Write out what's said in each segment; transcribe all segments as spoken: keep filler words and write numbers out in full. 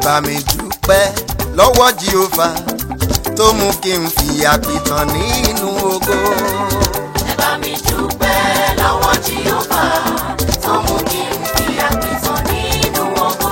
bá mi dúpẹ́ lọ́wọ́ Jèhófà tó mú kí n fi àpìtàn nínú ògo. ẹ bá mi dúpẹ́ lọ́wọ́ Jèhófà tó mú kí n fi àpìtàn nínú ògo.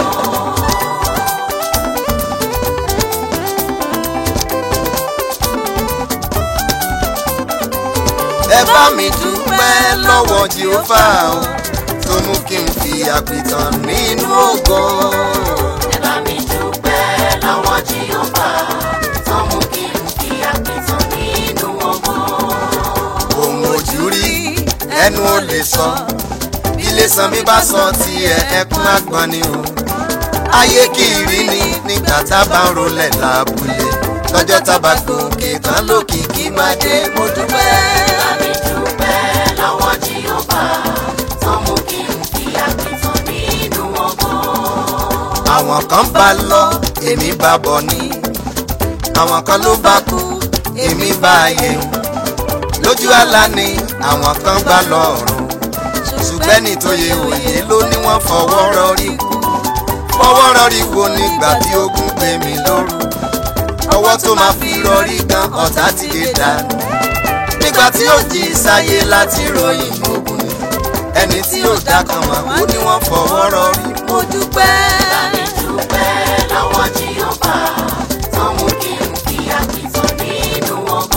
ẹ bá mi dúpẹ́ lọ́wọ́ Jèhófà tó mú kí n fi àpìtàn nínú ògo. ẹ bá mi dúpẹ́ lọ́wọ́ Jèhófà tó mú kí n fi àpìtàn nínú ògo. ohun ojú rí ẹnu ò lè sọ, ilé san bí bá sọ tiẹ̀ ẹkún àgbọn ni o. ayé kì í rí ni nígbà tá a bá ń rolẹ̀ lábúlé, lọ́jọ́ tá a bá gòkè tán lókìkí máa dé. mo dúpẹ́. ẹ bá mi dúpẹ́ lọ́wọ́ Jèhófà tó mú kí n fi àpìtàn nínú ògo. àwọn kan bá lọ èmi bá bọ̀ ní, àwọn kan ló bá kú èmi bá yẹ. lójú àlá ni àwọn kan gbà lọ́rùn, ṣùgbọ́n ní tó yẹ òye ló ní wọ́n fọwọ́ rọrí kú. fọwọ́ rọrí wo nígbà tí ogun gbé mi lóru, ọwọ́ tó máa fi rọrí gan ọ̀tá ti lè dànù. nígbà tí ó jí sáyé láti ròyìn ogun ni, ẹni tí ó dá kan mà ó ní wọ́n fọwọ́ rọrí. mo dúpẹ́. ẹ bá mi dúpẹ́ lọ́wọ́ Jèhófà tó mú kí n fi àpìtàn nínú ògo.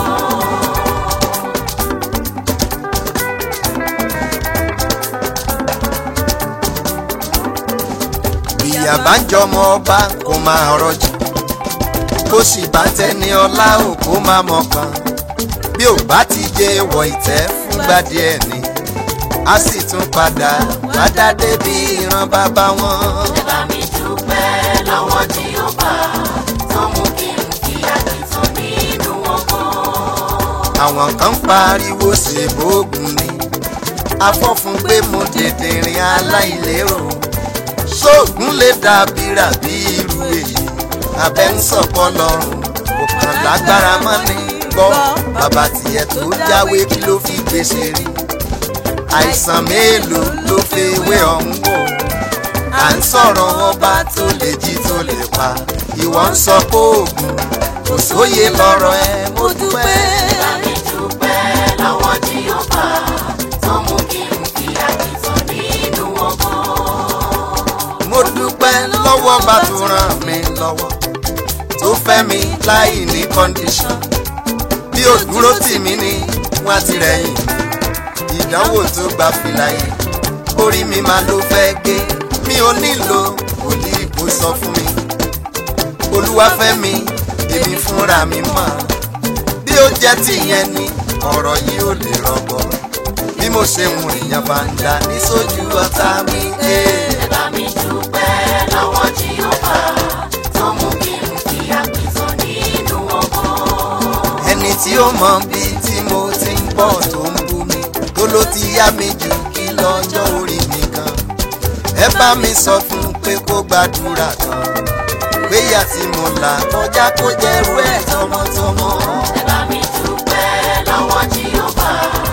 ìyá bá ń jọmọ ọba kó máa rọjò, bó sì bá tẹni ọlá ò kó máa mọ̀kan. bí ò bá ti jẹ wọ ìtẹ́ fúngbà díẹ̀ ni, a sì tún padà padà débi ìran bàbá wọn. ẹ bá mi dúpẹ́ lọ́wọ́ Jèhófà tó mú kí n fi àpìtàn nínú ògo. àwọn kan pariwo ṣe bóògùn ni, afọ́fun pé mo tètè rìn aláìlérò. ṣóògùn lè dàbí rà bí irú èyí, abẹ́ ń sọ̀pọ̀ lọ́rùn kò kàn lágbára mọ́ ni. gbọ́ bàbá tiẹ̀ tó jáwé kí ló fi gbèsè rí. àìsàn mélòó ló fi ewé ọ̀hún wò. à ń sọ̀rọ̀ ọba tó lè jí tó lè pa, ìwọ ń sọ pé oògùn kò sóye lọ́rọ̀ ẹ. mo dúpẹ́. ẹ bá mi dúpẹ́ lọ́wọ́ Jèhófà tó mú kí n fi àpìtàn nínú ògo. mo dúpẹ́ lọ́wọ́ bá tó ràn mí lọ́wọ́, tó fẹ́ mi láì ní kọ́ndíṣọ̀n. bí ó dúró tì mí ní wọ́n ti rẹ̀yìn, ìdánwò tó gba fìlà yìí orí mi máa ló fẹ́ gé. mi ò nílò òdìbò sọ fún mi, Olúwa fẹ́ mi èmi fúnra mi mọ̀. bí ó jẹ́ tìyẹn ni ọ̀rọ̀ yìí ò lè rọgbọ, bí mo ṣe mú èèyàn bá ń dà ní sójú ọ̀tá mi. ẹ bá mi dúpẹ́ lọ́wọ́ Jèhófà tó mú kí n fi àpìtàn nínú ògo. ẹni tí ó mọ bí tí mo ti ń bọ̀ tó ń bú mi, tó ló ti yá mi jù kí lọ́jọ́ orí mi kan. ẹ bá mi sọ fún un pé kó gbàdúrà kan, pé ìyà tí mo là kọjá kó jẹ́rú ẹ̀ tọmọtọmọ. ẹ bá mi dúpẹ́ lọ́wọ́ Jèhófà